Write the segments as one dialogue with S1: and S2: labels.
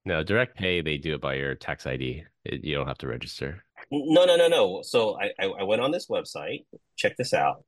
S1: No, direct pay, they do it by your tax ID. You don't have to register.
S2: No, no, no, no. So I went on this website. Check this out.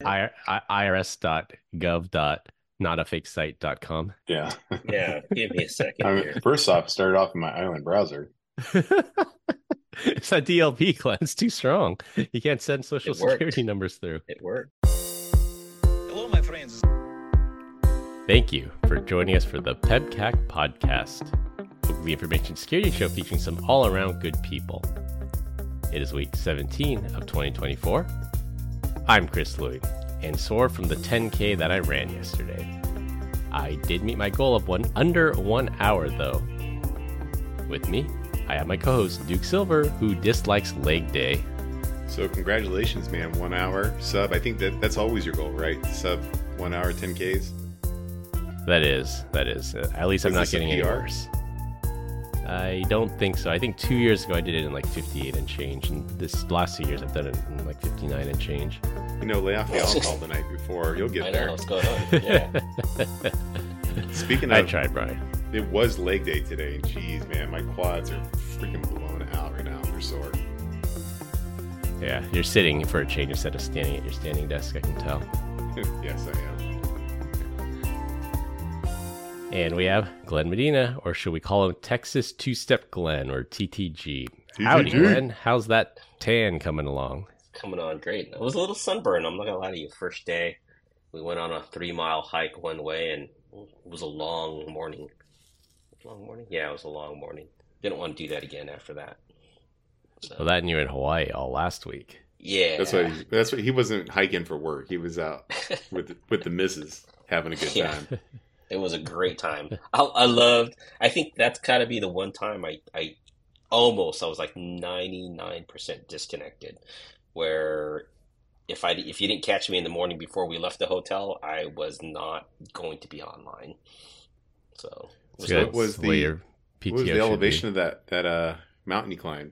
S1: irs.gov.notafakesite.com.
S3: Yeah.
S2: Yeah, give me a second here.
S3: First off, started off in my island browser.
S1: It's a DLP class, too strong. You can't send social
S2: It
S1: security
S2: worked.
S1: numbers through.
S2: It worked.
S4: Hello, my friends.
S1: Thank you for joining us for the PEBCAC podcast, the information security show featuring some all-around good people. It is week 17 of 2024. I'm Chris Louie, and soar from the 10K that I ran yesterday. I did meet my goal of under 1 hour, though. With me, I have my co-host Duke Silver, who dislikes leg day.
S3: So congratulations, man. 1 hour sub. I think that's always your goal, right? Sub 1 hour 10Ks.
S1: That is. At least I'm not getting any worse. I don't think so. I think 2 years ago I did it in like 58 and change, and this last 2 years I've done it in like 59 and change.
S3: Lay off the alcohol the night before. You'll get there.
S2: I know what's going on. Yeah.
S3: Speaking of,
S1: I tried, Brian.
S3: It was leg day today, and geez, man, my quads are freaking blown out right now. They're sore.
S1: Yeah, you're sitting for a change instead of standing at your standing desk, I can tell.
S3: Yes, I am.
S1: And we have Glenn Medina, or should we call him Texas Two-Step Glenn, or TTG.
S3: TTG.
S1: Howdy, Glenn. How's that tan coming along?
S2: Coming on great. It was a little sunburn. I'm not gonna lie to you. First day, we went on a 3 mile hike one way, and it was a long morning. Long morning? Yeah, it was a long morning. Didn't want to do that again after that. So,
S1: Well, that and you were in Hawaii all last week.
S2: yeah.
S3: That's what he wasn't hiking for work. He was out with the missus having a good
S2: Yeah.
S3: time.
S2: It was a great time. I think that's gotta be the one time I was like 99% disconnected, where if you didn't catch me in the morning before we left the hotel, I was not going to be online. So it
S1: It's
S2: was
S1: good.
S3: What was
S1: The way
S3: the
S1: your
S3: what was
S1: PTO
S3: the
S1: should be.
S3: elevation of that mountain you climbed?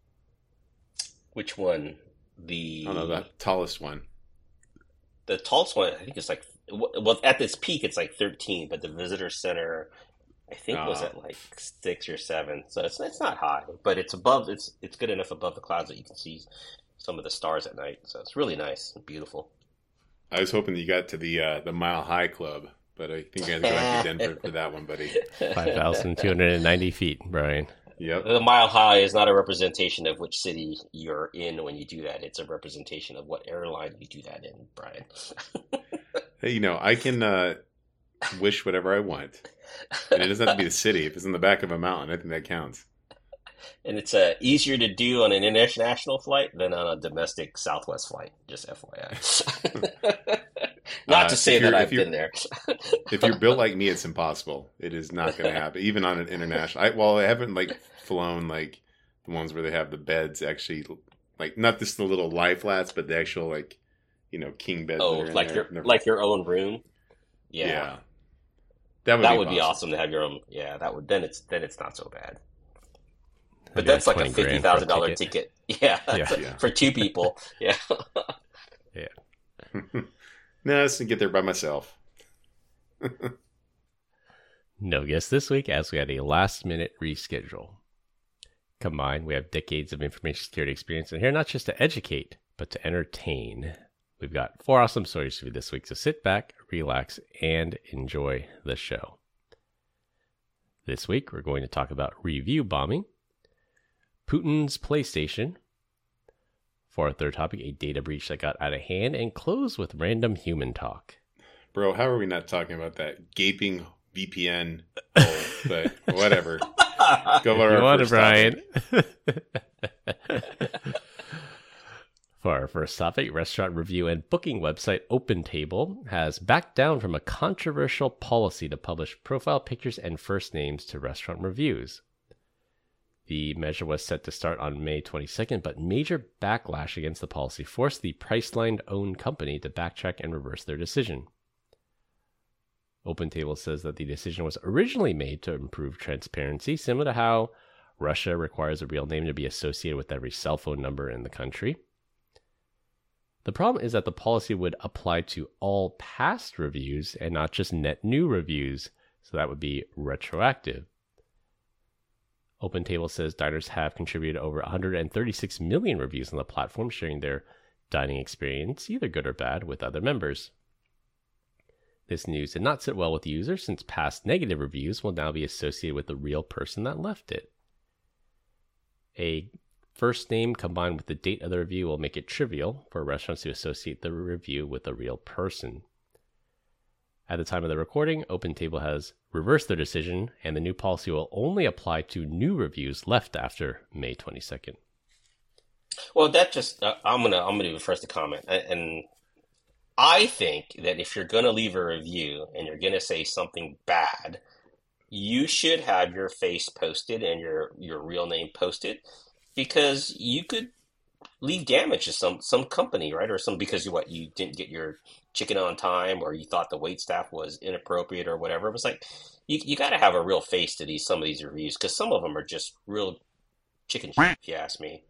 S2: Which one?
S3: I don't know, the tallest one.
S2: The tallest one, I think it's like, well, at this peak it's like 13, but the visitor center I think was
S3: Oh,
S2: at like 6 or 7. So it's not high, but it's above. It's good enough above the clouds that you can see some of the stars at night. So it's really nice and beautiful.
S3: I was hoping you got to the Mile High Club, but I think I had to go back to Denver for that one, buddy.
S1: 5,290 feet, Brian.
S3: Yep.
S2: The mile high is not a representation of which city you're in when you do that. It's a representation of what airline you do that in, Brian.
S3: Hey, I can wish whatever I want, and it doesn't have to be the city. If it's in the back of a mountain, I think that counts.
S2: And it's easier to do on an international flight than on a domestic Southwest flight, just FYI. Not to say that I've been there.
S3: If you're built like me, it's impossible. It is not going to happen, even on an international. I haven't flown like the ones where they have the beds actually, like not just the little lie flats, but the actual king beds.
S2: Oh,
S3: that are in
S2: like
S3: there.
S2: your own room? Yeah.
S3: Yeah, that would
S2: That
S3: be
S2: would be
S3: awesome.
S2: awesome to have your own. Yeah, that would then it's not so bad. But
S1: That'd be
S2: that's like a
S1: 20 grand for a
S2: $50,000 ticket. Yeah,
S1: Yeah.
S3: Yeah.
S2: for two people. Yeah.
S1: Yeah.
S3: No, I just get there by myself.
S1: No guest this week, as we had a last-minute reschedule. Combined, we have decades of information security experience in here, not just to educate, but to entertain. We've got 4 awesome stories for you this week, so sit back, relax, and enjoy the show. This week, we're going to talk about review bombing, Putin's PlayStation. For our third topic, a data breach that got out of hand, and close with random human talk.
S3: Bro, how are we not talking about that gaping VPN hole? But whatever. Go
S1: If
S3: over
S1: you
S3: our
S1: want it,
S3: first topic.
S1: Brian. For our first topic, restaurant review and booking website OpenTable has backed down from a controversial policy to publish profile pictures and first names to restaurant reviews. The measure was set to start on May 22nd, but major backlash against the policy forced the Priceline-owned company to backtrack and reverse their decision. OpenTable says that the decision was originally made to improve transparency, similar to how Russia requires a real name to be associated with every cell phone number in the country. The problem is that the policy would apply to all past reviews and not just net new reviews, so that would be retroactive. OpenTable says diners have contributed over 136 million reviews on the platform, sharing their dining experience, either good or bad, with other members. This news did not sit well with users, since past negative reviews will now be associated with the real person that left it. A first name combined with the date of the review will make it trivial for restaurants to associate the review with a real person. At the time of the recording, OpenTable has reversed their decision, and the new policy will only apply to new reviews left after May 22nd.
S2: Well, that just I'm gonna be the first to comment, and I think that if you're gonna leave a review and you're gonna say something bad, you should have your face posted and your real name posted, because you could leave damage to some company, right? Or some, because you didn't get your chicken on time, or you thought the wait staff was inappropriate or whatever. It was like you got to have a real face to some of these reviews, because some of them are just real chicken shit, if you ask me.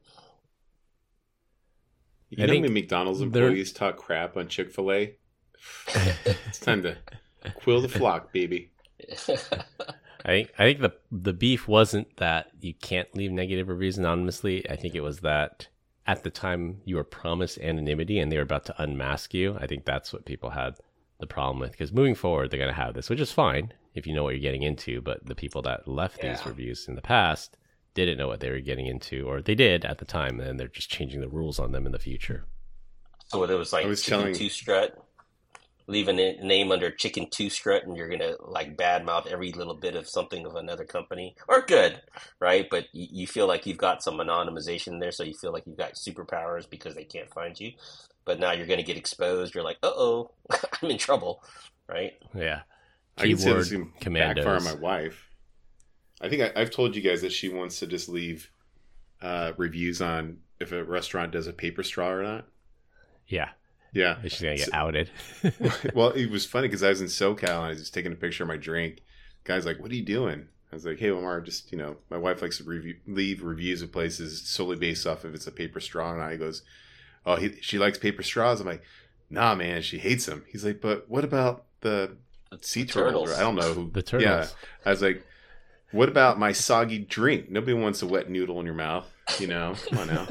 S3: You know, when McDonald's employees talk crap on Chick-fil-A, it's time to quill the flock, baby.
S1: I think the beef wasn't that you can't leave negative reviews anonymously. I think it was that at the time you were promised anonymity and they were about to unmask you. I think that's what people had the problem with, because moving forward they're going to have this, which is fine if you know what you're getting into. But the people that left these reviews in the past didn't know what they were getting into, or they did at the time, and they're just changing the rules on them in the future.
S2: So it was like Chicken Two Strut, leave a name under Chicken Two Strut, and you're gonna like badmouth every little bit of something of another company, or good, right? But you feel like you've got some anonymization there, so you feel like you've got superpowers because they can't find you. But now you're gonna get exposed. You're like, I'm in trouble, right?
S1: Yeah.
S3: I can say this can backfire on my wife. I think I've told you guys that she wants to just leave reviews on if a restaurant does a paper straw or not.
S1: Yeah.
S3: Yeah.
S1: She's going to get outed.
S3: Well, it was funny because I was in SoCal and I was just taking a picture of my drink. The guy's like, "What are you doing?" I was like, "Hey, Omar, just, my wife likes to leave reviews of places solely based off if it's a paper straw." And I goes, "Oh, she likes paper straws?" I'm like, "Nah, man, she hates them." He's like, "But what about the sea turtles?" I don't know who.
S1: The turtles.
S3: Yeah. I was like, "What about my soggy drink? Nobody wants a wet noodle in your mouth, Come on now."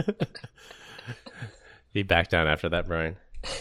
S1: He backed down after that, Brian?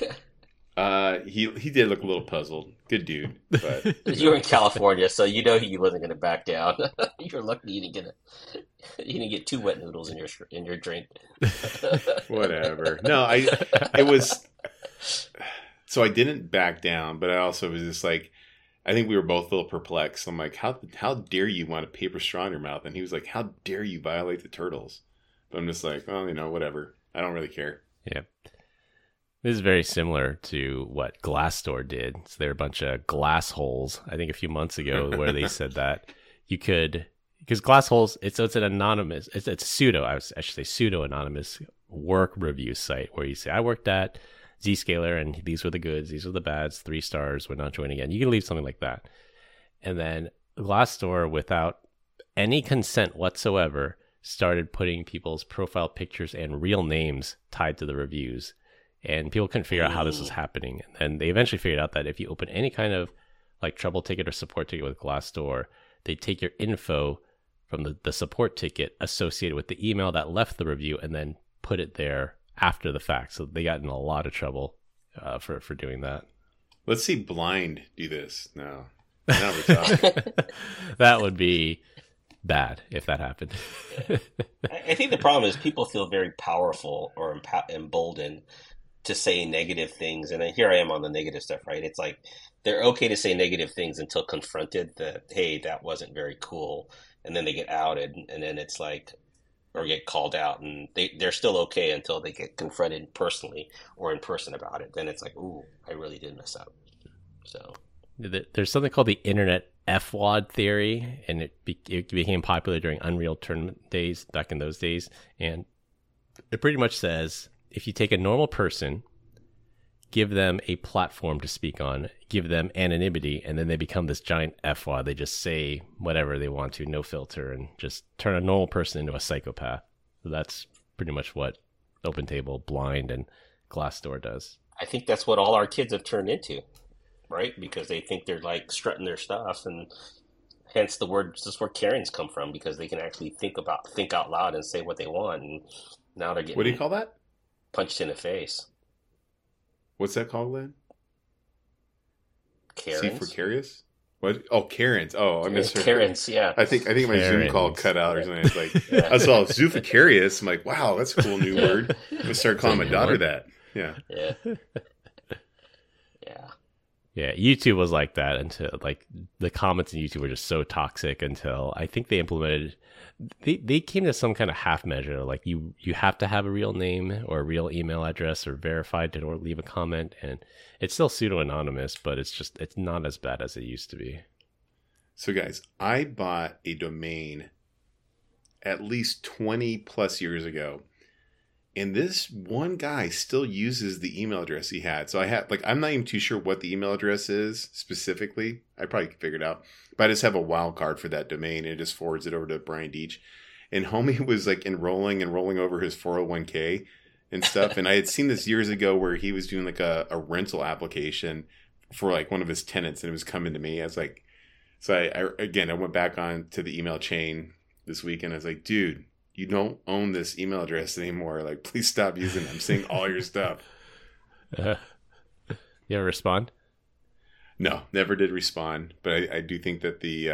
S3: He did look a little puzzled. Good dude. But
S2: you were in California, so he wasn't going to back down. You're lucky you didn't get 2 wet noodles in your drink.
S3: Whatever. No, it was. So I didn't back down, but I also was just like, I think we were both a little perplexed. I'm like, how dare you want a paper straw in your mouth? And he was like, how dare you violate the turtles? But I'm just like, well, whatever. I don't really care.
S1: Yeah. This is very similar to what Glassdoor did. So there are a bunch of glass holes, I think a few months ago, where they said that you could, because glass holes, it's an anonymous, it's I should say pseudo anonymous work review site where you say, I worked at Zscaler and these were the goods, these were the bads, 3 stars, would not join again. You can leave something like that. And then Glassdoor, without any consent whatsoever, started putting people's profile pictures and real names tied to the reviews. And people couldn't figure out how this was happening. And they eventually figured out that if you open any kind of like trouble ticket or support ticket with Glassdoor, they take your info from the support ticket associated with the email that left the review and then put it there after the fact. So they got in a lot of trouble for doing that.
S3: Let's see Blind do this. No. Now we're talking.
S1: That would be bad if that happened.
S2: I think the problem is people feel very powerful or emboldened to say negative things. And then here I am on the negative stuff, right? It's like they're okay to say negative things until confronted that, hey, that wasn't very cool. And then they get outed, and then it's like, or get called out, and they're still okay until they get confronted personally or in person about it. Then it's like, ooh, I really did mess up. So
S1: there's something called the Internet FWAD theory, and it became popular during Unreal Tournament days back in those days. And it pretty much says, if you take a normal person, give them a platform to speak on, give them anonymity, and then they become this giant FWAD. They just say whatever they want to, no filter, and just turn a normal person into a psychopath. So that's pretty much what OpenTable, Blind, and Glassdoor does.
S2: I think that's what all our kids have turned into, right? Because they think they're like strutting their stuff, and Hence the word, this is where Karens come from, because they can actually think out loud and say what they want, and now they're
S3: What do you
S2: getting
S3: call that?
S2: punched in the face.
S3: What's that called, Glenn? C for
S2: Karens?
S3: curious? What? Oh, Karens. Oh, I misheard.
S2: Karens, yeah.
S3: I think my Zoom call
S1: Karens.
S3: cut out or something. It's like
S2: Yeah.
S3: I saw Zoofacarious. I'm like, wow, that's a cool new word. I'm gonna start calling my daughter that. Yeah.
S2: Yeah. Yeah.
S1: Yeah, YouTube was like that until like the comments in YouTube were just so toxic until I think they implemented. They came to some kind of half measure, like you have to have a real name or a real email address or verified to leave a comment, and it's still pseudo anonymous, but it's not as bad as it used to be.
S3: So, guys, I bought a domain at least 20 plus years ago. And this one guy still uses the email address he had. So I'm not even too sure what the email address is specifically. I probably could figure it out. But I just have a wild card for that domain, and it just forwards it over to Brian Deitch. And homie was like rolling over his 401k and stuff. And I had seen this years ago where he was doing like a rental application for like one of his tenants, and it was coming to me. I was like, so I went back on to the email chain this week, and I was like, dude, you don't own this email address anymore. Like, please stop using it. I'm seeing all your stuff.
S1: You ever respond?
S3: No, never did respond. But I do think that the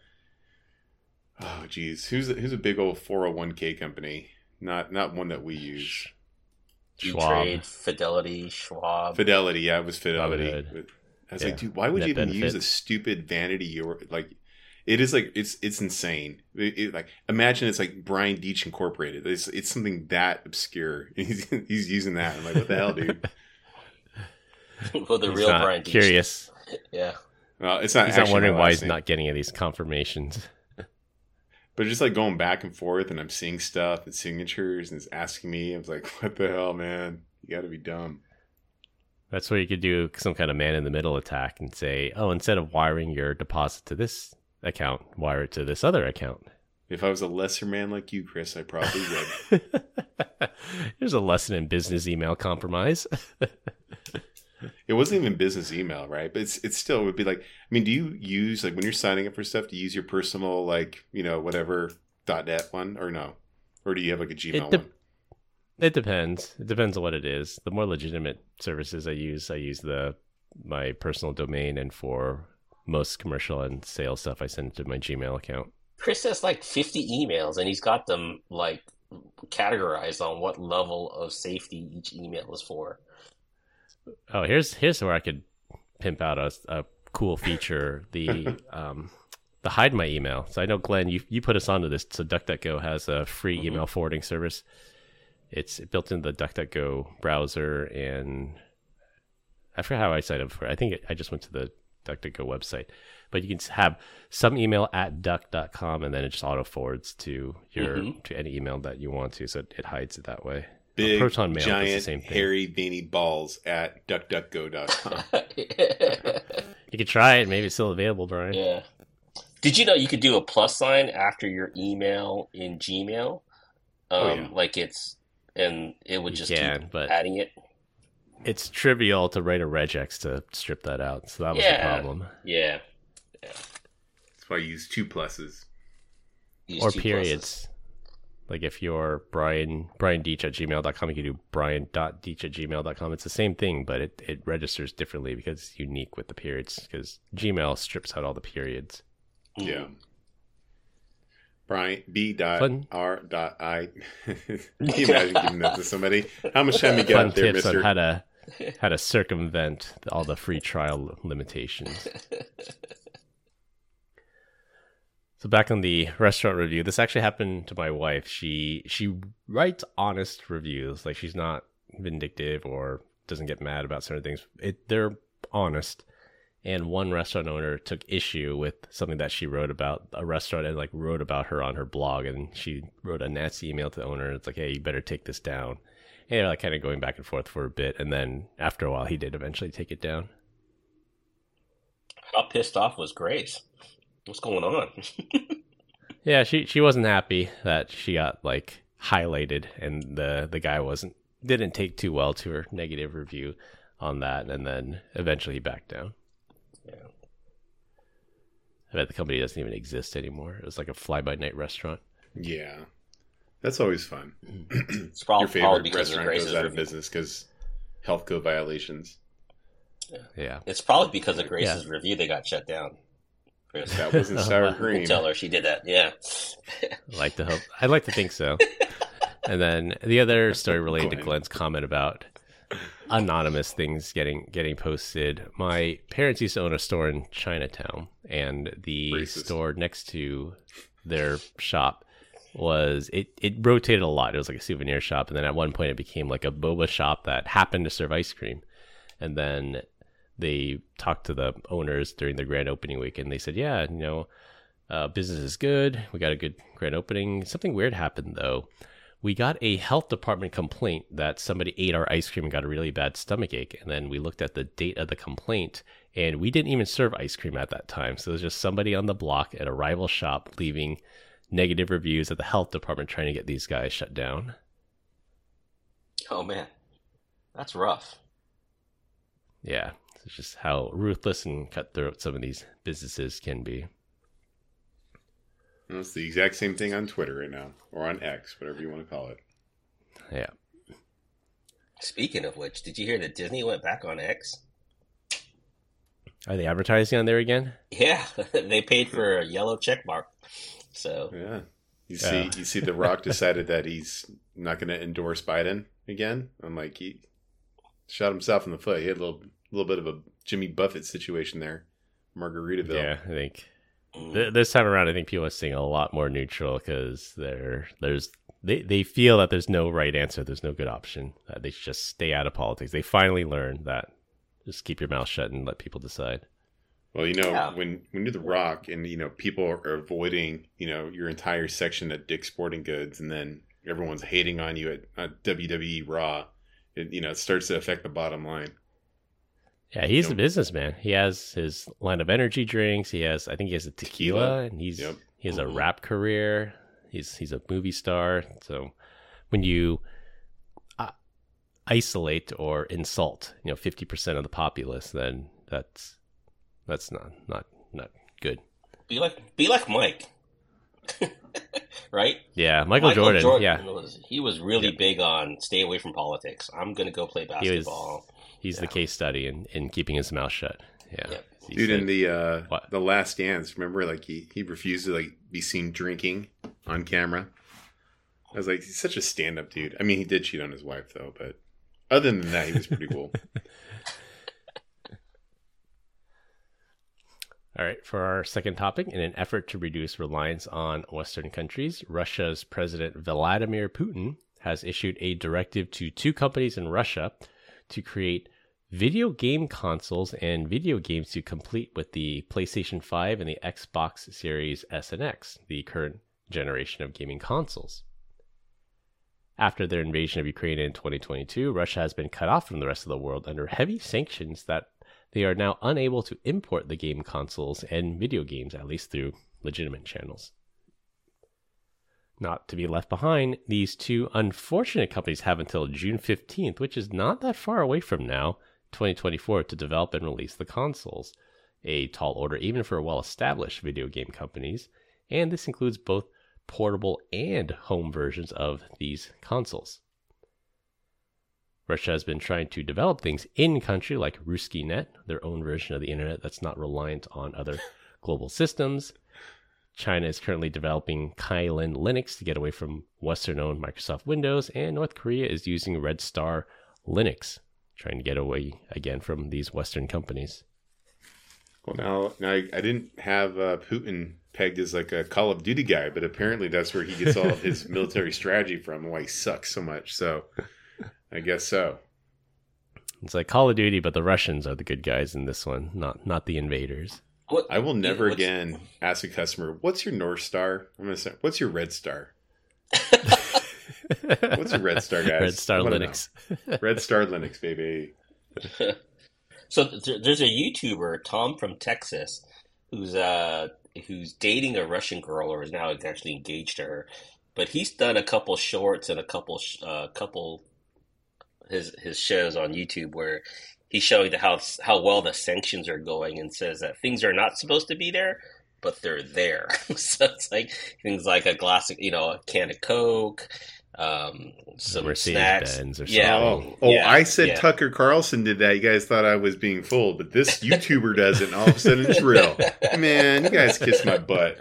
S3: oh geez, who's a big old 401k company? Not one that we use.
S1: Schwab.
S2: E-Trade, Fidelity, Schwab.
S3: Fidelity, yeah, it was Fidelity.
S1: Robinhood.
S3: But I was
S1: Yeah.
S3: like, dude, why would
S1: Net
S3: you even use a
S1: benefits.
S3: stupid vanity or like? It is like it's insane. Like imagine it's like Brian Deitch Incorporated. It's something that obscure. He's using that. I'm like, what the hell, dude?
S2: Well, the
S1: He's
S2: real
S1: not
S2: Brian Deitch.
S1: curious.
S2: Yeah.
S3: Well, it's not.
S1: He's not
S3: actually
S1: wondering
S3: my
S1: why
S3: last
S1: he's
S3: name.
S1: not getting any of these confirmations.
S3: But just like going back and forth, and I'm seeing stuff and signatures, and it's asking me. I was like, what the hell, man? You got to be dumb.
S1: That's where you could do some kind of man in the middle attack and say, oh, instead of wiring your deposit to this account, wire it to this other account.
S3: If I was a lesser man like you, Chris, I probably would.
S1: There's a lesson in business email compromise.
S3: It wasn't even business email, right? But it's still it would be like. I mean, do you use like when you're signing up for stuff? Do you use your personal like whatever .net one or no? Or do you have like a Gmail one?
S1: It depends. It depends on what it is. The more legitimate services I use my personal domain, and for most commercial and sales stuff, I send it to my Gmail account.
S2: Chris has like 50 emails, and he's got them like categorized on what level of safety each email is for.
S1: Oh, here's where I could pimp out a cool feature: the hide my email. So I know, Glenn, you put us onto this. So DuckDuckGo has a free email forwarding service. It's built into the DuckDuckGo browser, and I forget how I signed up for it. I think I just went to the DuckDuckGo website, but you can have some email at duck.com, and then it just auto forwards to to any email that you want to. So it hides it that way.
S3: Big,
S1: Proton Mail does the
S3: giant,
S1: same thing.
S3: hairy, veiny balls at duckduckgo.com.
S1: You could try it. Maybe it's still available, Brian.
S2: Yeah. Did you know you could do a plus sign after your email in Gmail?
S3: Yeah.
S2: Like and it would
S1: You
S2: just
S1: can,
S2: keep
S1: but
S2: adding it.
S1: it's trivial to write a regex to strip that out. So that was the problem.
S2: Yeah.
S3: That's why I use 2 pluses.
S2: Use
S1: Or
S2: 2
S1: periods. Like if you're Brian Deitch at gmail.com, you can do brian.deitch at gmail.com. It's the same thing, but it registers differently because it's unique with the periods, because Gmail strips out all the periods.
S2: pluses.
S3: Yeah. Brian B.R.I. Can you imagine giving that to somebody? How much time you got
S1: Fun
S3: there,
S1: tips
S3: mister?
S1: on how to circumvent all the free trial limitations. So back on the restaurant review, this actually happened to my wife. She writes honest reviews. Like, she's not vindictive or doesn't get mad about certain things. They're honest. And one restaurant owner took issue with something that she wrote about a restaurant, and like wrote about her on her blog. And she wrote a nasty email to the owner. It's like, hey, you better take this down. And they're like kind of going back and forth for a bit. And then after a while, he did eventually take it down.
S2: How pissed off was Grace? What's going on?
S1: Yeah, she wasn't happy that she got like highlighted, and the guy didn't take too well to her negative review on that, and then eventually he backed down.
S2: Yeah.
S1: I bet the company doesn't even exist anymore. It was like a fly-by-night restaurant.
S3: Yeah, that's always fun.
S2: It's
S3: Your
S2: probably
S3: favorite
S2: because of
S3: restaurant
S2: Grace's
S3: goes out of
S2: review.
S3: business because health code violations.
S1: Yeah.
S2: It's probably because of Grace's review they got shut down. Chris.
S3: That wasn't sour
S2: You
S3: cream.
S2: can tell her she did that. Yeah.
S1: I'd like to think so. And then the other story related to
S3: Glenn.
S1: Glenn's comment about anonymous things getting posted. My parents used to own a store in Chinatown, and the
S3: Racist.
S1: store next to their shop was it rotated a lot. It was like a souvenir shop, and then at one point it became like a boba shop that happened to serve ice cream. And then they talked to the owners during the grand opening week, and they said, "Yeah, business is good. We got a good grand opening. Something weird happened though. We got a health department complaint that somebody ate our ice cream and got a really bad stomachache. And then we looked at the date of the complaint, and we didn't even serve ice cream at that time. So it was just somebody on the block at a rival shop leaving negative reviews at the health department trying to get these guys shut down."
S2: Oh man, that's rough.
S1: Yeah, it's just how ruthless and cutthroat some of these businesses can be.
S3: Well, it's the exact same thing on Twitter right now, or on X, whatever you want to call it.
S1: Yeah.
S2: Speaking of which, did you hear that Disney went back on X?
S1: Are they advertising on there again?
S2: Yeah, they paid for a yellow check mark. So
S3: Yeah, you see, The Rock decided that he's not going to endorse Biden again. I'm like, he shot himself in the foot. He had a little bit of a Jimmy Buffett situation there, Margaritaville.
S1: Yeah, I think this time around, I think people are staying a lot more neutral because they feel that there's no right answer, there's no good option. They should just stay out of politics. They finally learned that just keep your mouth shut and let people decide.
S3: Well,
S2: Yeah.
S3: when you're The Rock and, people are avoiding, your entire section at Dick's Sporting Goods, and then everyone's hating on you at WWE Raw, it starts to affect the bottom line.
S1: Yeah, he's a businessman. He has his line of energy drinks. I think he has a tequila, and he has a rap career. He's a movie star. So when you isolate or insult, 50% of the populace, then that's not good.
S2: be like Mike, right?
S1: Yeah, Michael Jordan. Yeah,
S2: he was really big on stay away from politics. I'm gonna go play basketball.
S1: He's the case study in keeping his mouth shut. Yeah.
S2: Yeah.
S1: He
S3: Dude,
S1: said-
S3: in the Last Dance, remember, like he refused to be seen drinking on camera. I was like, he's such a stand-up dude. I mean, he did cheat on his wife though, but other than that, he was pretty cool.
S1: All right, for our second topic, in an effort to reduce reliance on Western countries, Russia's President Vladimir Putin has issued a directive to 2 companies in Russia to create video game consoles and video games to complete with the PlayStation 5 and the Xbox Series S and X, the current generation of gaming consoles. After their invasion of Ukraine in 2022, Russia has been cut off from the rest of the world under heavy sanctions that they are now unable to import the game consoles and video games, at least through legitimate channels. Not to be left behind, these 2 unfortunate companies have until June 15th, which is not that far away from now, 2024, to develop and release the consoles. A tall order even for well-established video game companies, and this includes both portable and home versions of these consoles. Russia has been trying to develop things in-country like Ruskinet, their own version of the internet that's not reliant on other global systems. China is currently developing Kylin Linux to get away from Western-owned Microsoft Windows, and North Korea is using Red Star Linux, trying to get away again from these Western companies.
S3: Well, now I didn't have Putin pegged as like a Call of Duty guy, but apparently that's where he gets all of his military strategy from, and why he sucks so much. So I guess so.
S1: It's like Call of Duty, but the Russians are the good guys in this one, not the invaders.
S3: I will never again ask a customer, "What's your North Star?" I'm gonna say, "What's your Red Star?" What's your Red Star, guys?
S1: Red Star
S3: I wanna
S1: Linux.
S3: know. Red Star Linux, baby.
S2: So there's a YouTuber, Tom from Texas, who's dating a Russian girl, or is now actually engaged to her. But he's done a couple shorts and a couple his shows on YouTube where he's showing how well the sanctions are going, and says that things are not supposed to be there, but they're there. So it's like things like a glass, a can of Coke, some snacks.
S1: Benz or
S2: Yeah.
S1: something.
S3: I said
S2: yeah.
S3: Tucker Carlson did that. You guys thought I was being fooled, but this YouTuber does it, and all of a sudden it's real. Man, you guys kiss my butt.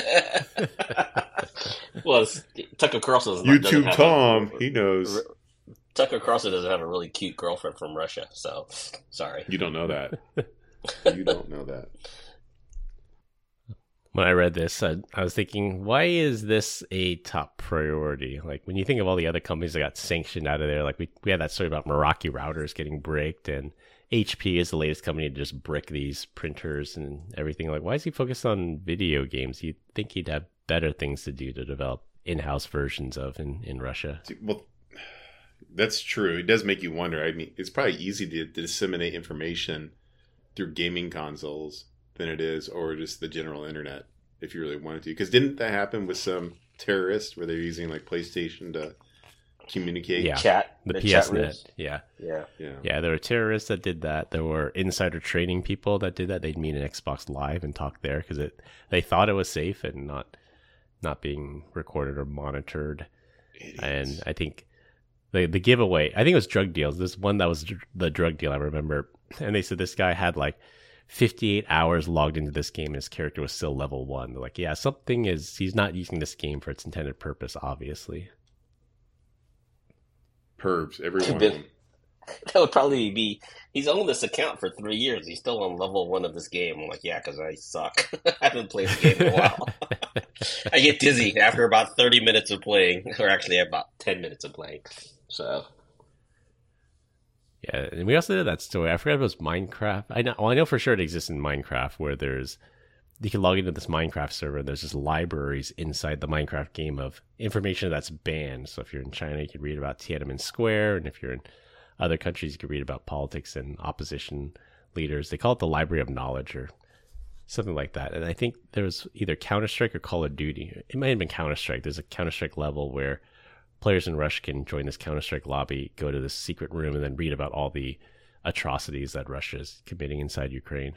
S2: Well, Tucker Carlson
S3: YouTube Tom, he knows.
S2: Tucker Carlson doesn't have a really cute girlfriend from Russia, so sorry.
S3: You don't know that. You don't know that.
S1: When I read this, I was thinking, why is this a top priority? Like, when you think of all the other companies that got sanctioned out of there, like we had that story about Meraki routers getting bricked, and HP is the latest company to just brick these printers and everything. Like, why is he focused on video games? You'd think he'd have better things to do to develop in-house versions of in Russia.
S3: Well, that's true. It does make you wonder. I mean, it's probably easy to disseminate information through gaming consoles than it is, or just the general internet, if you really wanted to. Because didn't that happen with some terrorists where they're using like PlayStation to communicate?
S1: Yeah.
S2: Chat,
S1: The
S2: chat
S1: PSNet,
S2: rooms.
S1: yeah.
S2: Yeah.
S1: There were terrorists that did that. There were insider trading people that did that. They'd meet in Xbox Live and talk there because they thought it was safe and not being recorded or monitored.
S3: Idiots.
S1: And I think the giveaway, I think it was drug deals. This one that was the drug deal I remember. And they said this guy had like 58 hours logged into this game and his character was still level 1. They're like, yeah, he's not using this game for its intended purpose, obviously.
S3: Pervs, every one of them.
S2: That would probably be. He's owned this account for 3 years. He's still on level 1 of this game. I'm like, yeah, because I suck. I haven't played the game in a while. I get dizzy after about 30 minutes of playing, or actually about 10 minutes of playing. So.
S1: Yeah, and we also did that story. I forgot if it was Minecraft. I know for sure it exists in Minecraft where you can log into this Minecraft server and there's just libraries inside the Minecraft game of information that's banned. So if you're in China, you can read about Tiananmen Square, and if you're in other countries, you can read about politics and opposition leaders. They call it the Library of Knowledge or something like that. And I think there was either Counter-Strike or Call of Duty. It might have been Counter-Strike. There's a Counter-Strike level where players in Russia can join this Counter-Strike lobby, go to this secret room, and then read about all the atrocities that Russia is committing inside Ukraine.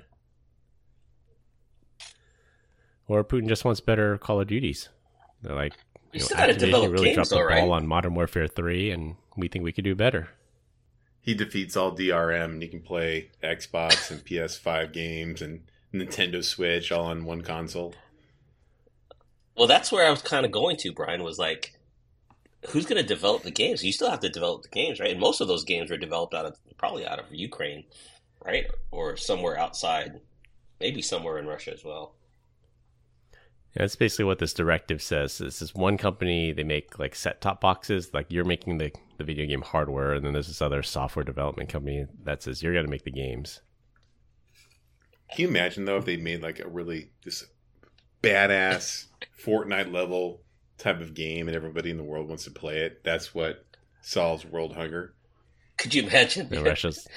S1: Or Putin just wants better Call of Duties. They're like,
S2: You still gotta develop
S1: really
S2: games,
S1: dropped the
S2: though, right?
S1: ball on Modern Warfare 3, and we think we could do better.
S3: He defeats all DRM, and you can play Xbox and PS5 games and Nintendo Switch all on one console.
S2: Well, that's where I was kind of going to, Brian, was like, who's going to develop the games? You still have to develop the games, right? And most of those games were developed probably out of Ukraine, right? Or somewhere outside, maybe somewhere in Russia as well.
S1: Yeah, that's basically what this directive says. This is one company, they make like set-top boxes, like you're making the video game hardware, and then there's this other software development company that says you're going to make the games.
S3: Can you imagine, though, if they made like a really just badass Fortnite level type of game and everybody in the world wants to play it? That's what solves world hunger.
S2: Could you imagine?
S1: And Russia's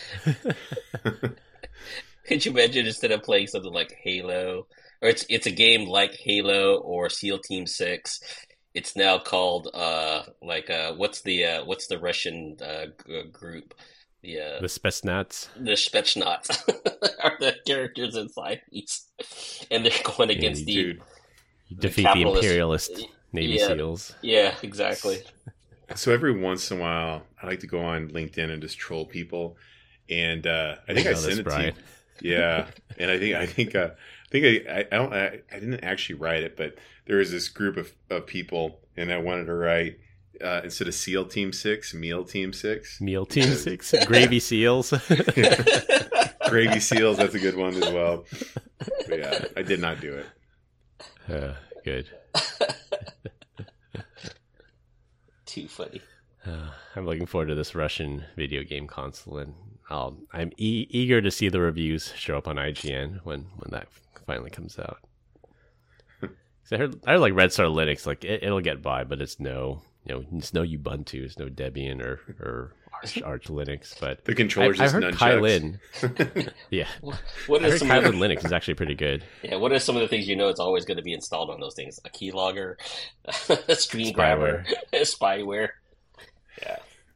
S2: Could you imagine instead of playing something like Halo, or it's a game like Halo or SEAL Team 6, it's now called what's the Russian group? The
S1: Spetsnaz.
S2: the Spetsnaz are the characters inside these, and they're going against
S3: Dude.
S1: You defeat the
S2: capitalist-
S1: imperialist Navy
S2: Yeah.
S1: SEALs.
S2: Yeah, exactly.
S3: So every once in a while, I like to go on LinkedIn and just troll people. And I think I
S1: know
S3: sent
S1: this,
S3: it to
S1: Brian.
S3: you. Yeah, and I didn't actually write it, but there was this group of people, and I wanted to write instead of SEAL Team 6, Meal Team 6.
S1: Meal Team 6. Gravy SEALs.
S3: Gravy Seals, that's a good one as well. But yeah, I did not do it.
S1: Good.
S2: Too funny.
S1: I'm looking forward to this Russian video game console, and I'm eager to see the reviews show up on IGN when that finally comes out. So I heard like Red Star Linux, like it'll get by, but it's no Ubuntu, it's no Debian or Arch Linux. But
S3: The controller's
S1: I
S3: just
S1: heard
S3: nunchucks.
S1: Kylin. Yeah,
S2: What
S1: I
S2: are
S1: heard
S2: some of
S1: Kylin
S2: the,
S1: Linux is actually pretty good.
S2: yeah? What are some of the things it's always going to be installed on those things? A keylogger, a screen grabber, spyware. Yeah.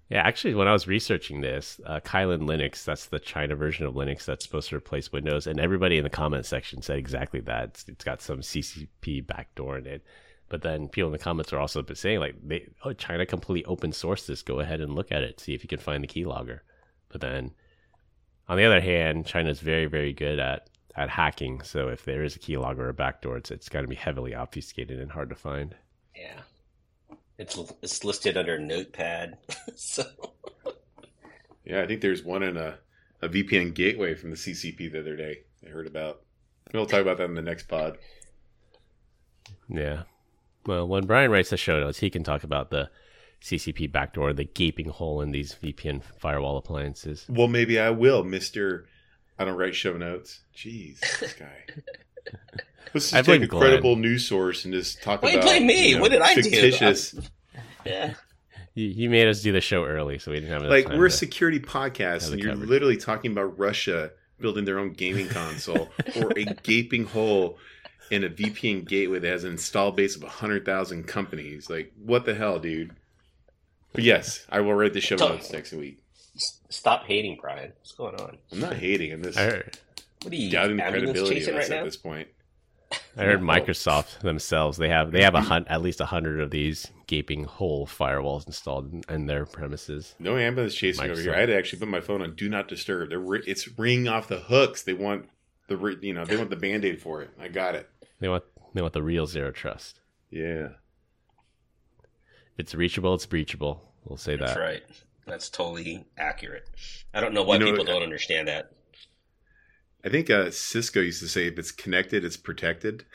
S1: Yeah, actually, when I was researching this, Kylin Linux, that's the China version of Linux that's supposed to replace Windows, and everybody in the comment section said exactly that. It's got some CCP backdoor in it. But then people in the comments are also saying, like, China completely open sourced this. Go ahead and look at it, see if you can find the keylogger. But then, on the other hand, China's very, very good at hacking. So if there is a keylogger or a backdoor, it's got to be heavily obfuscated and hard to find.
S2: Yeah. It's listed under Notepad. So
S3: Yeah, I think there's one in a VPN gateway from the CCP the other day I heard about. We'll talk about that in the next pod.
S1: Yeah. Well, when Brian writes the show notes, he can talk about the CCP backdoor, the gaping hole in these VPN firewall appliances.
S3: Well, maybe I will, Mr. I don't write show notes. Jeez, this guy. Let's just take a credible news source and just talk about.
S2: Why blame me? What did I
S3: fictitious.
S2: do? Yeah.
S1: You made us do the show early, so we didn't have enough
S3: Like,
S1: time
S3: we're a
S1: to
S3: security podcast, and you're
S1: covered.
S3: literally talking about Russia building their own gaming console or a gaping hole in a VPN gateway that has an install base of 100,000 companies. Like, what the hell, dude? But yes, I will write the show notes next week.
S2: Stop hating, Brian. What's going on?
S3: I'm not hating. I'm just
S2: What are you
S3: doubting the
S2: ambulance
S3: credibility of
S2: chasing
S3: us
S2: right
S3: at
S2: now?
S3: this point.
S1: I heard Microsoft themselves. They have at least 100 of these gaping hole firewalls installed in their premises.
S3: No ambulance chasing over here. I had to actually put my phone on Do Not Disturb. It's ringing off the hooks. They want they want the Band-Aid for it. I got it.
S1: They want the real zero trust.
S3: Yeah.
S1: If it's reachable, it's breachable. We'll say that.
S2: That's right. That's totally accurate. I don't know why people don't understand that.
S3: I think Cisco used to say, if it's connected, it's protected.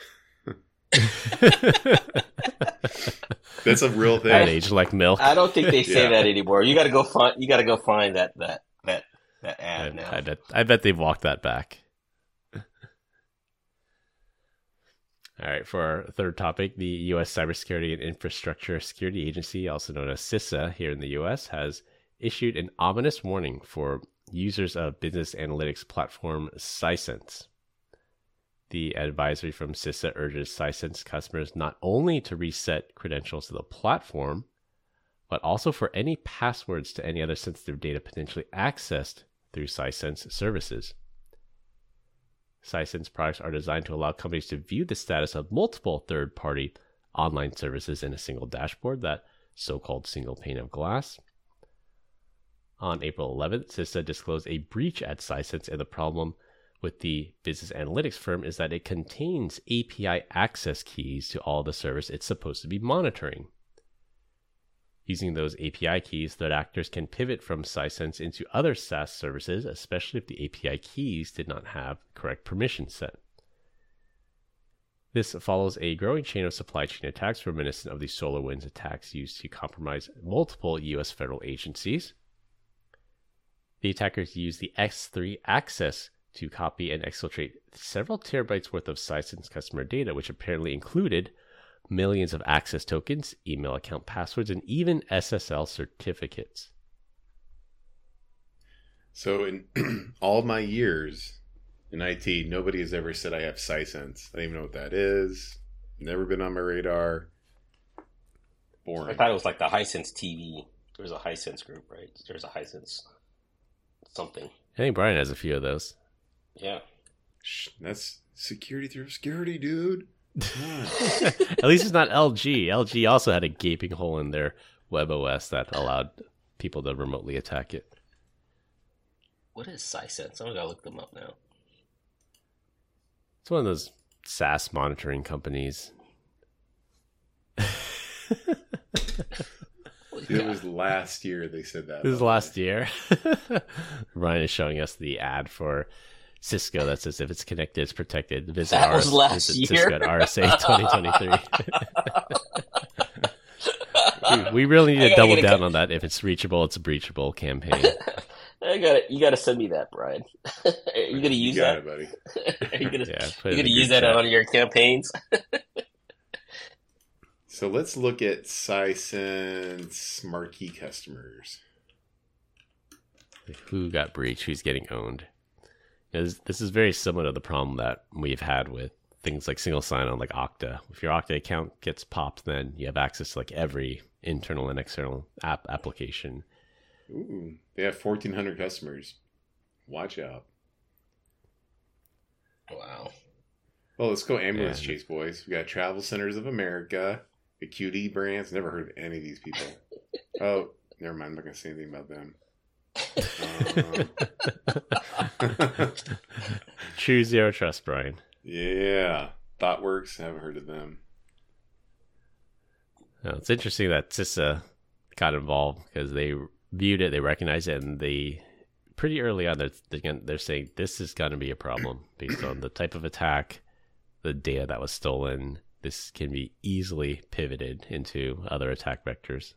S3: That's a real thing.
S1: That age like milk.
S2: I don't think they say that anymore. You got to go find that ad now.
S1: I bet they've walked that back. All right, for our third topic, the U.S. Cybersecurity and Infrastructure Security Agency, also known as CISA here in the U.S., has issued an ominous warning for users of business analytics platform Sisense. The advisory from CISA urges Sisense customers not only to reset credentials to the platform, but also for any passwords to any other sensitive data potentially accessed through Sisense services. Sisense products are designed to allow companies to view the status of multiple third-party online services in a single dashboard, that so-called single pane of glass. On April 11th, CISA disclosed a breach at Sisense, and the problem with the business analytics firm is that it contains API access keys to all the servers it's supposed to be monitoring. Using those API keys, threat actors can pivot from Sisense into other SaaS services, especially if the API keys did not have correct permission set. This follows a growing chain of supply chain attacks reminiscent of the SolarWinds attacks used to compromise multiple U.S. federal agencies. The attackers used the X3 access to copy and exfiltrate several terabytes worth of Sisense customer data, which apparently included millions of access tokens, email account passwords, and even SSL certificates.
S3: So in all my years in IT, nobody has ever said I have Sisense. I don't even know what that is. Never been on my radar. Boring.
S2: I thought it was like the Hisense TV. There was a Hisense group, right? There's a Hisense something.
S1: I think Brian has a few of those.
S2: Yeah.
S3: Shh, that's security through obscurity, dude.
S1: At least it's not LG. LG also had a gaping hole in their WebOS that allowed people to remotely attack it.
S2: What is Sisense? I'm going to look them up now.
S1: It's one of those SaaS monitoring companies.
S3: It was last year they said that.
S1: This is last year. Ryan is showing us the ad for Cisco that says if it's connected, it's protected. Visit
S2: That was last year.
S1: Cisco at RSA 2023. we really need to double down on that. If it's reachable, it's a breachable campaign.
S2: You got to send me that, Brian. Are you going to use that?
S3: It, buddy.
S2: Are you going
S1: put it
S2: to
S1: in
S2: use
S1: group
S2: that
S1: chat.
S2: on your campaigns?
S3: So let's look at Sisense marquee customers.
S1: Who got breached? Who's getting owned? This is very similar to the problem that we've had with things like single sign-on, like Okta. If your Okta account gets popped, then you have access to like every internal and external application.
S3: Ooh, they have 1,400 customers. Watch out.
S2: Wow.
S3: Well, let's go ambulance
S1: Yeah.
S3: chase, boys. We got Travel Centers of America, Acuity Brands. Never heard of any of these people. Oh, never mind. I'm not going to say anything about them.
S1: True Zero Trust, Brian.
S3: Yeah. ThoughtWorks. Haven't heard of them.
S1: Now, it's interesting that CISA got involved because they viewed it, they recognized it, and they pretty early on they're saying this is going to be a problem based on the type of attack, the data that was stolen. This can be easily pivoted into other attack vectors.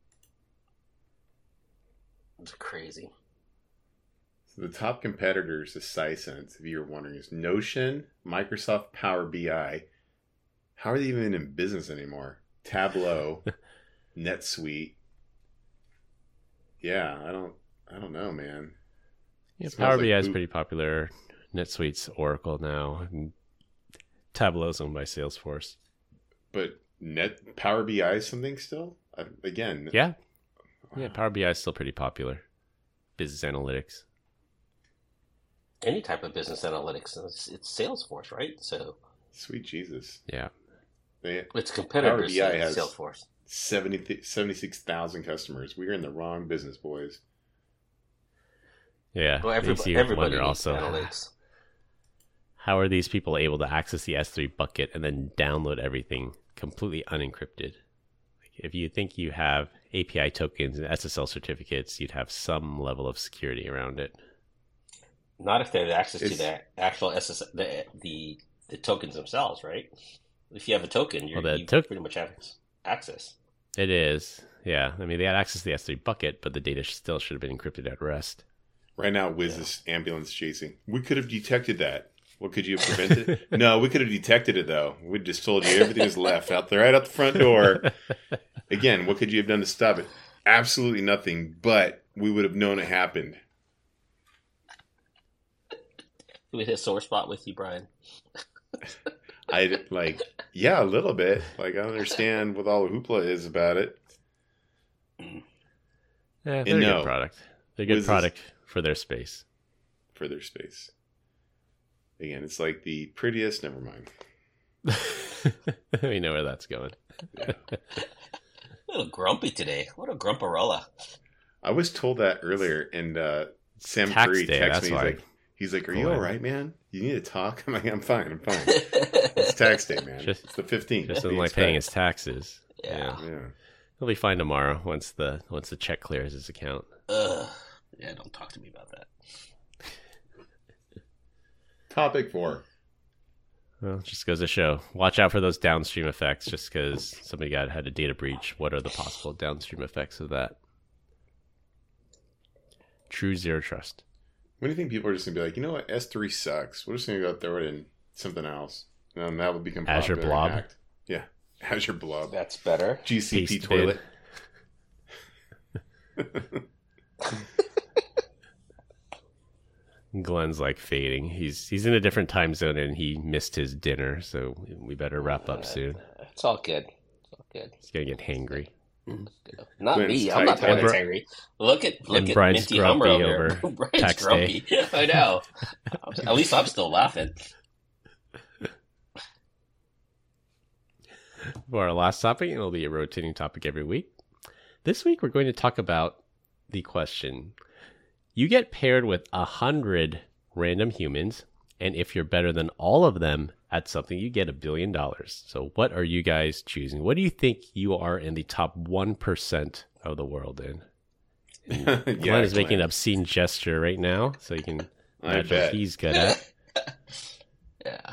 S2: It's crazy.
S3: So the top competitors to Sisense, if you were wondering, is Notion, Microsoft Power BI. How are they even in business anymore? Tableau, NetSuite. Yeah, I don't know, man.
S1: Yeah,
S3: Smells
S1: Power
S3: like
S1: BI is
S3: poop.
S1: pretty popular. NetSuite's Oracle now. And Tableau's owned by Salesforce.
S3: But Power BI is something still? Again.
S1: Yeah. Yeah, Power BI is still pretty popular. Business analytics.
S2: Any type of business analytics, it's Salesforce, right? So
S3: Sweet Jesus.
S1: Yeah.
S2: its competitors
S3: Power BI
S2: say
S3: has
S2: Salesforce.
S3: 76,000 customers. We're in the wrong business, boys.
S1: Yeah.
S2: Well,
S1: Makes you
S2: everybody
S1: wonder
S2: needs
S1: also,
S2: analytics.
S1: how are these people able to access the S3 bucket and then download everything completely unencrypted? Like, if you think you have API tokens and SSL certificates, you'd have some level of security around it.
S2: Not if they have access to
S3: It's-
S2: the actual SSL, the tokens themselves, right? If you have a token, you pretty much have access.
S1: It is. Yeah. I mean, they had access to the S3 bucket, but the data still should have been encrypted at rest.
S3: Right now, Wiz is ambulance chasing. We could have detected that. What could you have prevented? No, we could have detected it, though. We just told you everything was left out there, right out the front door. Again, what could you have done to stop it? Absolutely nothing, but we would have known it happened.
S2: We hit a sore spot with you, Brian.
S3: Yeah, a little bit. Like, I don't understand what all the hoopla is about it.
S1: Yeah, they're
S3: And
S1: a
S3: no.
S1: good product. They're a good
S3: Wiz is-
S1: product for their space.
S3: For their space. Again, it's like the prettiest. Never mind.
S1: We know where that's going.
S3: Yeah.
S2: A little grumpy today. What a grumparella.
S3: I was told that earlier, and Sam
S1: Tax
S3: Curry
S1: day,
S3: texted
S1: that's
S3: me.
S1: why.
S3: He's like, "Are
S1: Cool.
S3: you all right, man? You need to talk." I'm like, "I'm fine. It's tax day, man.
S1: Just-
S3: It's the 15th.
S1: Just
S3: What do
S1: doesn't
S3: you
S1: like paying his
S3: expect?"
S1: taxes.
S2: Yeah.
S3: Yeah.
S1: He'll be fine tomorrow once the check clears his account.
S2: Ugh. Yeah, don't talk to me about that.
S3: Topic 4.
S1: Well, just goes to show. Watch out for those downstream effects. Just because somebody had a data breach, what are the possible downstream effects of that? True Zero Trust.
S3: When do you think people are just gonna be like, you know what, S3 sucks? We're just gonna go throw it in something else, and that will become
S1: Azure
S3: popular
S1: Blob?
S3: and hacked. Yeah, Azure Blob,
S2: That's better.
S3: GCP
S1: Paste
S3: toilet.
S1: Glenn's like fading. He's in a different time zone and he missed his dinner, so we better wrap up soon.
S2: It's all good. It's all good.
S1: He's gonna get hangry.
S2: Not
S3: Glenn's
S2: me. I'm not the
S3: tight.
S2: one that's angry. Look at
S1: Brian's
S2: Minty Hummer
S1: grumpy
S2: over
S1: over
S2: there. Brian's
S1: tax
S2: grumpy. I know. At least I'm still laughing.
S1: For our last topic, it'll be a rotating topic every week. This week, we're going to talk about the question: you get paired with 100 random humans, and if you're better than all of them at something, you get $1 billion. So, what are you guys choosing? What do you think you are in the top 1% of the world in? And Glenn is making an obscene gesture right now, so you can
S3: I
S1: imagine
S3: bet.
S1: what he's good at.
S2: Yeah.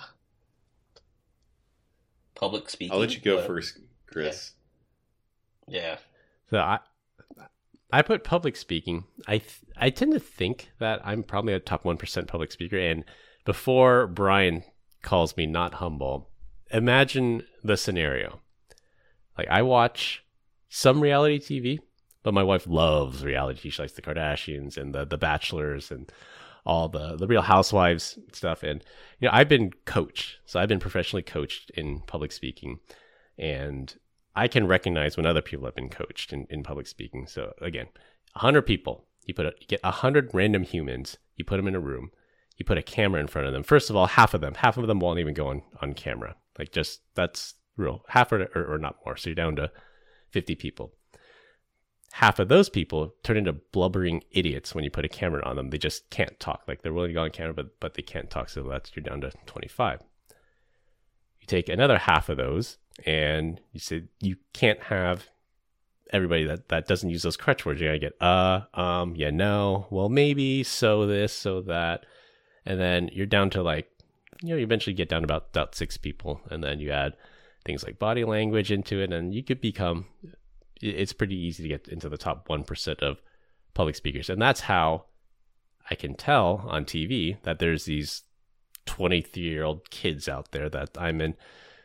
S2: Public speaking.
S3: I'll let you go
S2: but-
S3: first, Chris.
S2: Yeah.
S1: So I put public speaking. I tend to think that I'm probably a top 1% public speaker. And before Brian calls me not humble, imagine the scenario. Like, I watch some reality TV, but my wife loves reality. She likes the Kardashians and the Bachelors and all the Real Housewives stuff. And, you know, I've been coached. So I've been professionally coached in public speaking. And I can recognize when other people have been coached in public speaking. So again, 100 people. You get 100 random humans. You put them in a room. You put a camera in front of them. First of all, half of them won't even go on camera. Like, just, that's real. Half or not more. So you're down to 50 people. Half of those people turn into blubbering idiots when you put a camera on them. They just can't talk. Like, they're willing to go on camera, but they can't talk. So you're down to 25. You take another half of those, and you say you can't have everybody that doesn't use those crutch words. You're gonna get yeah, no, well, maybe, so this, so that, and then you're down to, like, you eventually get down to about 6 people, and then you add things like body language into it, and you could become. It's pretty easy to get into the top 1% of public speakers, and that's how I can tell on TV that there's these 23-year-old kids out there that I'm in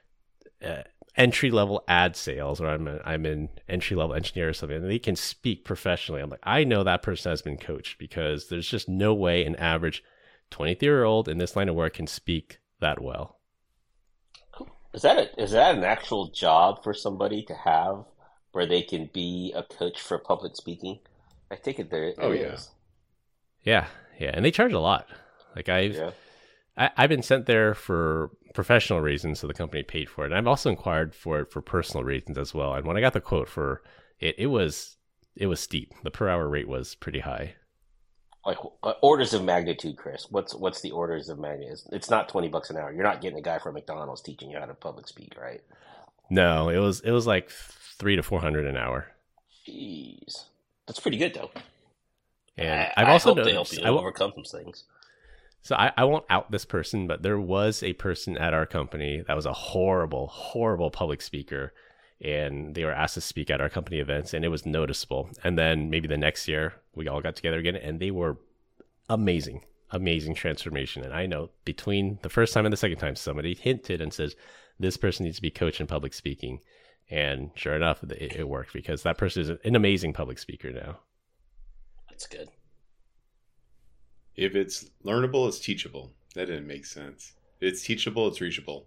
S1: entry-level ad sales, or I'm in entry-level engineer or something, and they can speak professionally. I'm like, I know that person has been coached, because there's just no way an average 23-year-old in this line of work can speak that well.
S2: Is that an actual job for somebody to have, where they can be a coach for public speaking? I think it there.
S3: Oh,
S2: is.
S1: Yeah, and they charge a lot. Like, I've been sent there for professional reasons, so the company paid for it. And I've also inquired for it for personal reasons as well. And when I got the quote for it, it was steep. The per hour rate was pretty high.
S2: Like, orders of magnitude, Chris. What's the orders of magnitude? It's not $20 an hour. You're not getting a guy from McDonald's teaching you how to public speak, right?
S1: No, it was like $300 to $400 an hour.
S2: Jeez, that's pretty good though.
S1: And I've also
S2: noticed,
S1: noticed,
S2: they help you overcome some things.
S1: So I won't out this person, but there was a person at our company that was a horrible, horrible public speaker, and they were asked to speak at our company events, and it was noticeable. And then maybe the next year, we all got together again, and they were amazing transformation. And I know between the first time and the second time, somebody hinted and says, this person needs to be coached in public speaking. And sure enough, it worked, because that person is an amazing public speaker now.
S2: That's good.
S3: If it's learnable, it's teachable. That didn't make sense. If it's teachable, it's reachable.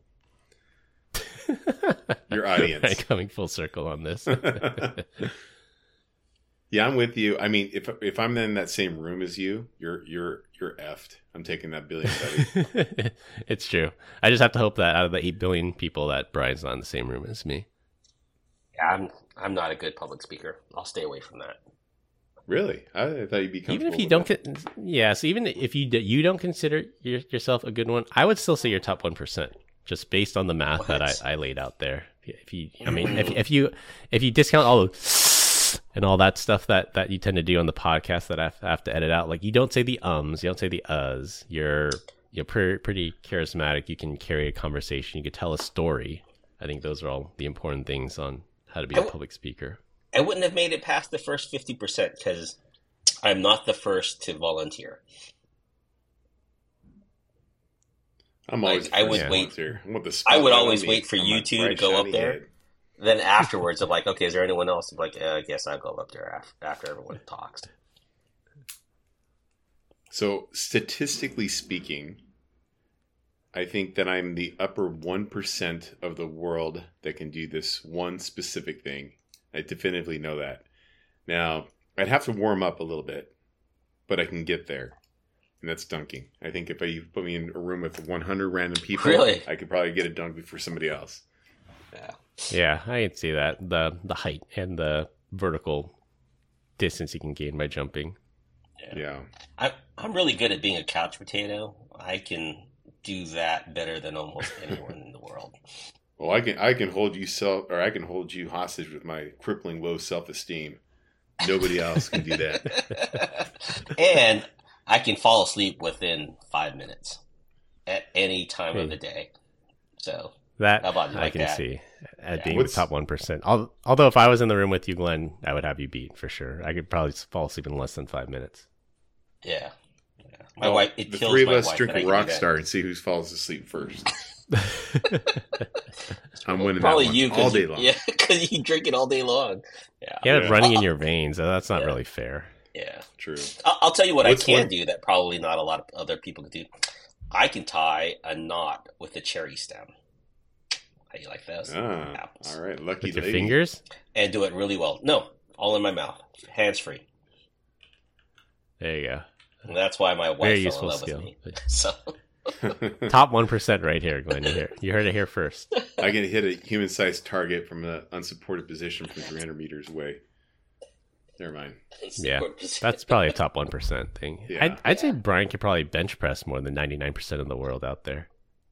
S3: Your audience.
S1: Right, coming full circle on this.
S3: Yeah, I'm with you. I mean, if I'm in that same room as you, you're effed. I'm taking that billion, buddy.
S1: It's true. I just have to hope that out of the 8 billion people that Brian's not in the same room as me.
S2: Yeah, I'm not a good public speaker. I'll stay away from that.
S3: Really? I thought you'd be comfortable.
S1: Even if you don't, so even if you don't consider yourself a good one, I would still say you're top 1%, just based on the math that I laid out there. If you discount all the and all that stuff that you tend to do on the podcast that I have to edit out, like, you don't say the ums, you don't say the uhs. You're pretty charismatic. You can carry a conversation. You can tell a story. I think those are all the important things on how to be a public speaker.
S2: I wouldn't have made it past the first 50% because I'm not the first to volunteer.
S3: I'm always.
S2: I would wait. I would always wait for you two to go up there. Then afterwards, I'm like, okay, is there anyone else? I'm like, I guess I'll go up there after everyone talks.
S3: So statistically speaking, I think that I'm the upper 1% of the world that can do this one specific thing. I definitively know that. Now, I'd have to warm up a little bit, but I can get there. And that's dunking. I think if you put me in a room with 100 random people,
S2: really?
S3: I could probably get a dunk before somebody else.
S1: Yeah, I can see that. The height and the vertical distance you can gain by jumping.
S3: Yeah.
S2: I'm really good at being a couch potato. I can do that better than almost anyone in the world.
S3: Well, I can hold you hostage with my crippling low self-esteem. Nobody else can do that.
S2: And I can fall asleep within 5 minutes at any time of the day. So
S1: that
S2: how about you
S1: I can
S2: that?
S1: see at being the top 1%. Although if I was in the room with you, Glenn, I would have you beat for sure. I could probably fall asleep in less than 5 minutes.
S2: Yeah. My wife. It
S3: the
S2: kills
S3: three of
S2: my
S3: us
S2: wife
S3: drink
S2: that I
S3: a
S2: can do
S3: Rockstar and see who falls asleep first. I'm winning
S2: Probably
S3: that one
S2: you
S3: all day long.
S2: Yeah, because you drink it all day long.
S1: Yeah, it's running in your veins. So that's not really fair.
S2: Yeah,
S3: true.
S2: I'll tell you what I can do that probably not a lot of other people can do. I can tie a knot with a cherry stem. How do you like those? Apples.
S3: All right, lucky
S1: with your
S3: lady.
S1: fingers,
S2: and do it really well. No, all in my mouth, hands free.
S1: There you go.
S2: And that's why my
S1: Very
S2: wife fell in
S1: useful
S2: love
S1: skill.
S2: with me. So
S1: Top 1% right here, Glenn. You heard it here first.
S3: I can hit a human-sized target from an unsupported position from 300 meters away. Never mind.
S1: Yeah, that's probably a top 1% thing.
S3: Yeah.
S1: I'd say Brian could probably bench press more than 99% of the world out there.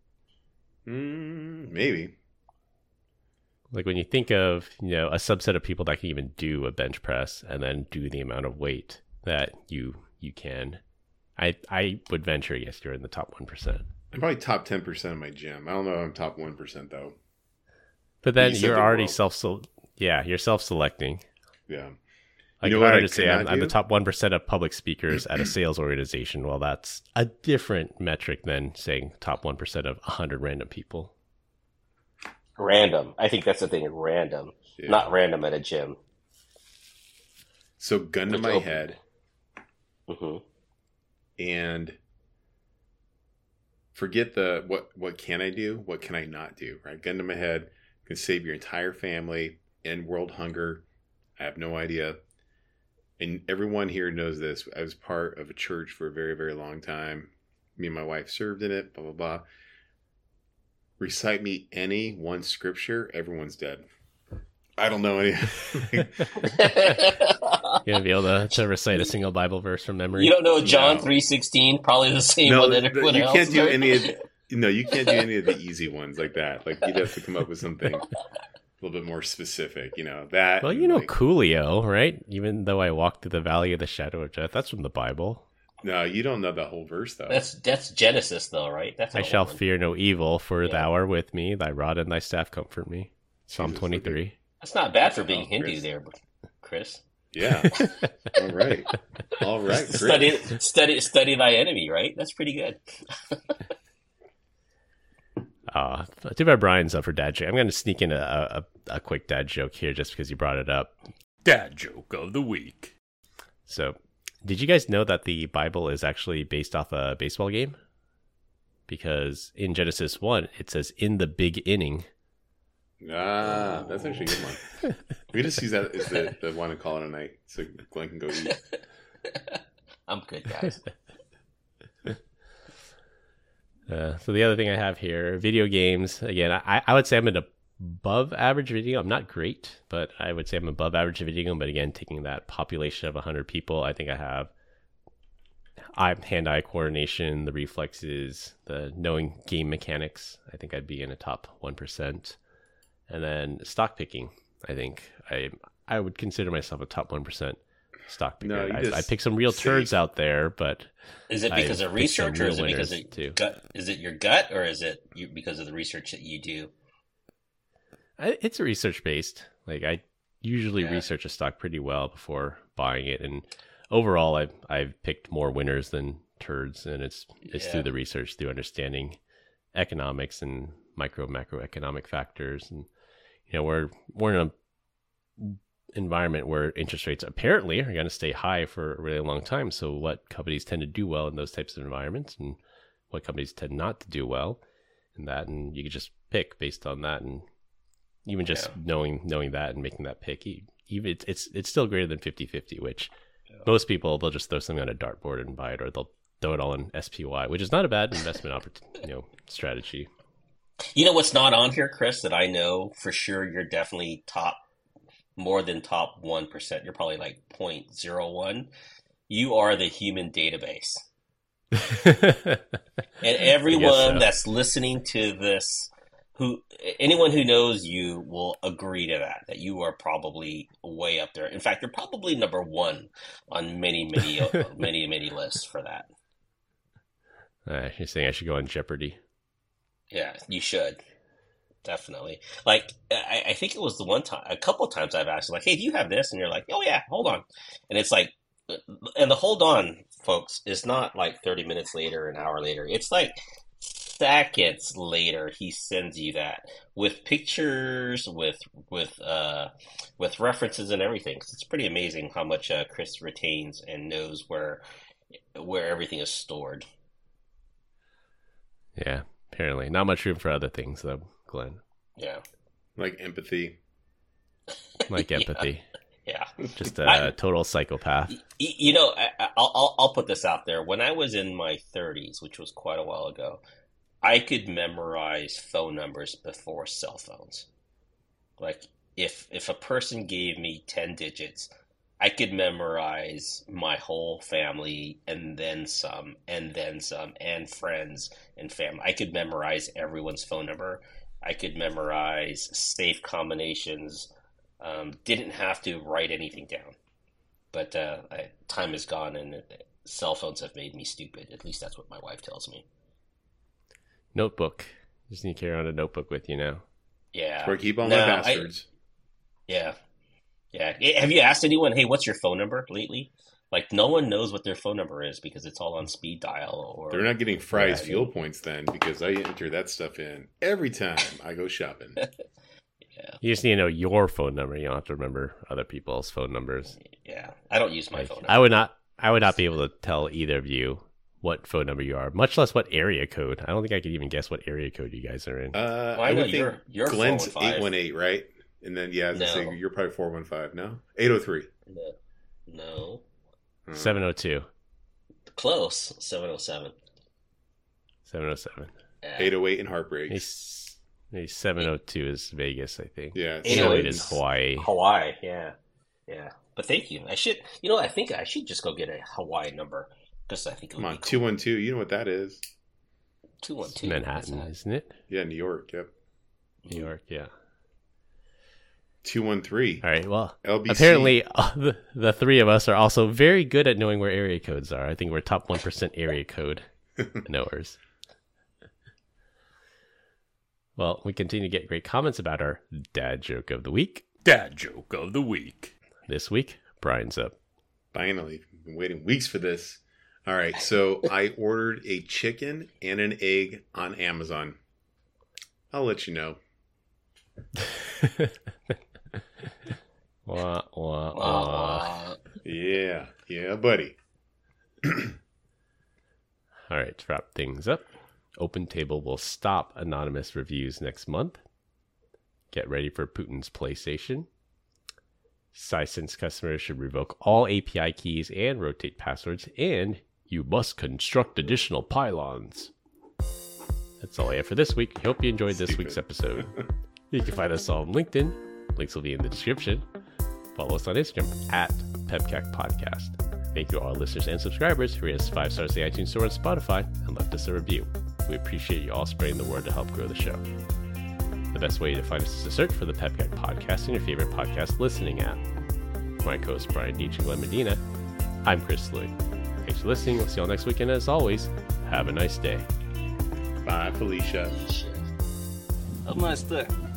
S3: Maybe.
S1: Like when you think of, a subset of people that can even do a bench press and then do the amount of weight that you can, I would venture a guess you're in the top 1%.
S3: I'm probably top 10% of my gym. I don't know if I'm top 1% though.
S1: But then
S3: You said
S1: you're
S3: the
S1: already
S3: world.
S1: you're self-selecting.
S3: Yeah.
S1: Like
S3: You know
S1: if I
S3: what
S1: were
S3: I
S1: to say
S3: cannot
S1: I'm the
S3: do?
S1: top 1% of public speakers at a sales organization, well, that's a different metric than saying top 1% of 100 random people.
S2: random. I think that's the thing. Random,
S3: Yeah.
S2: not random at a gym.
S3: So gun to
S2: It's
S3: my
S2: open.
S3: head
S2: Hmm.
S3: and forget what can I do? What can I not do? Right? Gun to my head can save your entire family, end world hunger. I have no idea. And everyone here knows this. I was part of a church for a very, very long time. Me and my wife served in it, blah, blah, blah. Recite me any one scripture, everyone's dead. I don't know any.
S1: You're gonna be able to recite a single Bible verse from memory.
S2: You don't know John
S3: No.
S2: 3:16? Probably the same
S3: No,
S2: one that everyone
S3: you
S2: else
S3: can't do
S2: knows.
S3: any of. No, you can't do any of the easy ones like that. Like you'd have to come up with something a little bit more specific. That.
S1: Well,
S3: and, like,
S1: Coolio, right? Even though I walk through the valley of the shadow of death, that's from the Bible.
S3: No, you don't know the whole verse though.
S2: That's Genesis, though, right? That's
S1: I
S2: an
S1: shall
S2: old one.
S1: fear no evil, for
S2: Yeah.
S1: thou art with me. Thy rod and thy staff comfort me. Psalm
S3: Jesus,
S1: 23.
S2: That's not bad for being
S3: Oh,
S2: Hindu,
S3: Chris.
S2: there, Chris.
S3: Yeah. All right. All right. Chris.
S2: Study thy enemy, right? That's pretty good.
S1: Too bad Brian's up for dad joke. I'm going to sneak in a quick dad joke here just because you brought it up. Dad joke of the week. So, did you guys know that the Bible is actually based off a baseball game? Because in Genesis 1, it says, in the big inning.
S3: Ah, that's actually a good one. We just use that as the one to call it a night, so Glenn can go eat.
S2: I'm good, guys.
S1: So the other thing I have here, video games. Again, I would say I'm an above average video. I'm not great, but I would say I'm above average video game. But again, taking that population of 100 people, I think I have hand-eye coordination, the reflexes, the knowing game mechanics. I think I'd be in a top 1%. And then stock picking. I think I would consider myself a top 1% stock picker.
S3: No, you
S1: I
S3: just
S1: picked some real
S3: say-
S1: turds out there, but
S2: Is it because
S1: I
S2: of
S1: picked some
S2: research, or is it
S1: real
S2: because
S1: winners,
S2: of
S1: too.
S2: gut? Is it your gut, or is it because of the research that you do?
S1: It's research based. Like I usually
S2: Yeah.
S1: research a stock pretty well before buying it, and overall, I've picked more winners than turds, and it's
S2: Yeah.
S1: through the research, through understanding economics and macroeconomic factors, and we're in a environment where interest rates apparently are going to stay high for a really long time. So what companies tend to do well in those types of environments, and what companies tend not to do well in that, and you could just pick based on that, and even just knowing that and making that pick, even it's still greater than 50-50, which most people, they'll just throw something on a dartboard and buy it, or they'll throw it all in SPY, which is not a bad investment strategy.
S2: You know what's not on here, Chris, that I know for sure you're definitely more than top 1%. You're probably like 0.01. You are the human database. And everyone
S1: so.
S2: that's listening to this, anyone who knows you will agree to that you are probably way up there. In fact, you're probably number one on many lists for that.
S1: You're saying I should go on Jeopardy?
S2: Yeah, you should. Definitely. Like, I think it was a couple of times I've asked, like, hey, do you have this? And you're like, oh, yeah, hold on. And it's like, and the hold on, folks, is not like 30 minutes later, an hour later. It's like seconds later, he sends you that with pictures, with references and everything. 'Cause it's pretty amazing how much Chris retains and knows where everything is stored.
S1: Yeah, apparently. Not much room for other things, though, Glenn.
S2: Yeah.
S3: like empathy.
S1: Like empathy.
S2: Yeah.
S1: Just a total psychopath.
S2: You know, I'll put this out there. When I was in my 30s, which was quite a while ago, I could memorize phone numbers before cell phones. Like, if a person gave me 10 digits, I could memorize my whole family and then some, and friends and family. I could memorize everyone's phone number. I could memorize safe combinations. Didn't have to write anything down. But time is gone, and cell phones have made me stupid. At least that's what my wife tells me.
S1: Notebook. Just need to carry on a notebook with you now.
S2: Yeah.
S3: Where I keep all my passwords.
S2: Yeah. Have you asked anyone, hey, what's your phone number lately? Like, no one knows what their phone number is because it's all on speed dial. Or
S3: they're not getting Fry's fuel points then, because I enter that stuff in every time I go shopping.
S2: Yeah.
S1: You just need to know your phone number. You don't have to remember other people's phone numbers.
S2: Yeah. I don't use my phone number.
S1: I would not be able to tell either of you what phone number you are, much less what area code. I don't think I could even guess what area code you guys are in.
S2: I know you're
S3: Glenn's
S2: 415.
S3: 818, right? And then, yeah,
S2: No.
S3: so you're probably 415, no? 803.
S2: No.
S1: 702.
S2: Close. 707.
S1: 707.
S2: Yeah.
S3: 808 and Heartbreak.
S1: Maybe 702 is Vegas, I think.
S3: Yeah.
S1: 808 is Hawaii.
S2: Hawaii, yeah. But thank you. I think I should just go get a Hawaii number because I think it would
S3: Come on,
S2: be cool.
S3: 212. You know what that is?
S2: 212.
S1: Manhattan, isn't it?
S3: Yeah, New York. Yep.
S1: New York, yeah.
S3: 213.
S1: All right, well,
S3: LBC.
S1: apparently the three of us are also very good at knowing where area codes are. I think we're top 1% area code knowers. Well, we continue to get great comments about our dad joke of the week.
S5: Dad joke of the week.
S1: This week, Brian's up.
S3: Finally. Been waiting weeks for this. All right, so I ordered a chicken and an egg on Amazon. I'll let you know.
S1: Wah, wah, wah.
S3: Yeah, buddy.
S1: All right, to wrap things up, OpenTable will stop anonymous reviews next month. Get ready for Putin's PlayStation. Sisense customers should revoke all API keys and rotate passwords, and you must construct additional pylons. That's all I have for this week. Hope you enjoyed this week's episode. You can find us on LinkedIn. Links will be in the description. Follow us on Instagram at PepCAC Podcast. Thank you to all our listeners and subscribers who rate us 5 stars in the iTunes Store and Spotify and left us a review. We appreciate you all spreading the word to help grow the show. The best way to find us is to search for the PepCAC Podcast in your favorite podcast listening app. For my co-hosts Brian Deitch and Glenn Medina, I'm Chris Louie. Thanks for listening. We'll see you all next week, and as always, have a nice day.
S3: Bye, Felicia.
S2: Have a nice day.